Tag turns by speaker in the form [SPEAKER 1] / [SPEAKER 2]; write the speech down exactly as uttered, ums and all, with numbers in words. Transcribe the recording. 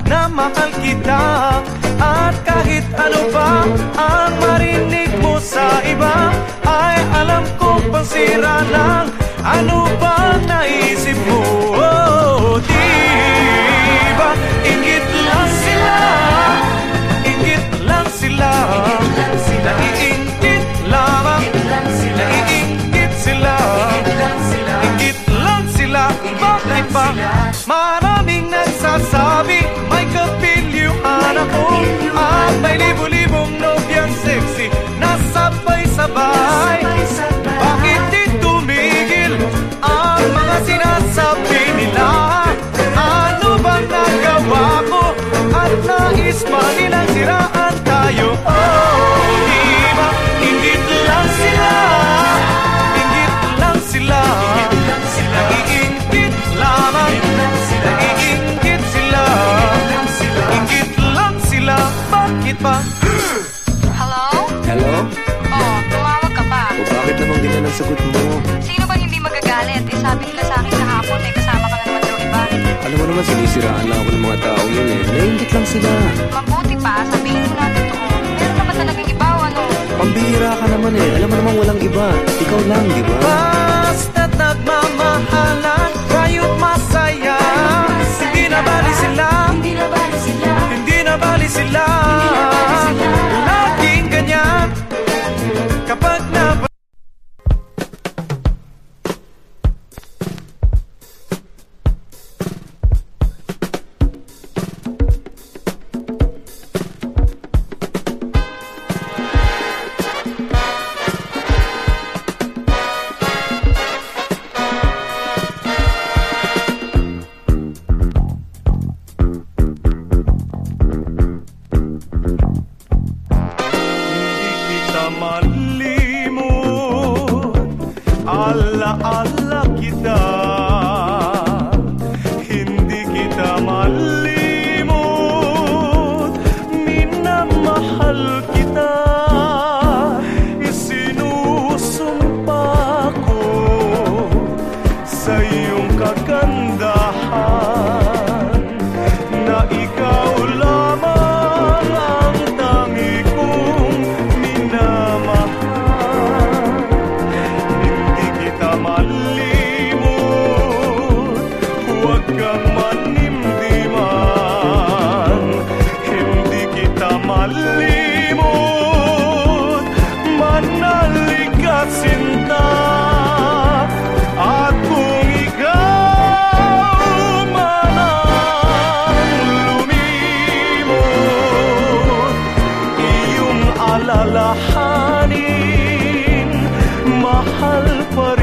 [SPEAKER 1] na mahal kita. At kahit ano pa ang marinig mo sa iba, ay alam ko pansira lang. Ano bang naisip mo? Oh, diba inggit lang sila, inggit lang sila, naiinggit lamang, naiinggit sila, inggit lang sila. Bakit ba maraming nagsasabi may kapilyuhan ako at may libo-libong nobyang sexy na sabay-sabay? Bakit di tumigil ang mga sinasabi nila? Ano bang nagawa ko at nais ba nilang siraan tayo? Oh, diba inggit lang sila, inggit lang sila, naiinggit lamang, naiinggit sila, inggit lang sila. Bakit ba?
[SPEAKER 2] Hello?
[SPEAKER 3] Hello?
[SPEAKER 2] Oh, tumawag ka pa.
[SPEAKER 3] O bakit naman ganyan ang sagot mo?
[SPEAKER 2] Sino bang hindi magagalit? Eh, sabi nila sa akin kahapon, eh, kasama ka na naman daw iba.
[SPEAKER 3] Alam mo naman, sinisiraan lang ako ng mga tao yun eh. Naiingit lang sila.
[SPEAKER 2] Mabuti pa, sabihin mo na totoo. Meron naman talagang iba, ano?
[SPEAKER 3] Pambihira ka naman eh. Alam mo naman walang iba. Ikaw lang, di ba?
[SPEAKER 1] Basta't nagmamahalan, kayo't masaya. Hindi na bali sila,
[SPEAKER 2] Hindi na bali sila.
[SPEAKER 1] hindi na bali sila. Laging ganyan kapag na ala-ala kita, hindi kita malimot, minamahal kita, isinusumpa ko sa iyong kagandahan, na ikaw lamang ang tangi kong minamahal. Malimot, huwag kang manimdiman. Hindi kita malimot, manalik ka sinta. At kung ikaw man ang lumimot, iyong alalahanin, mahal pa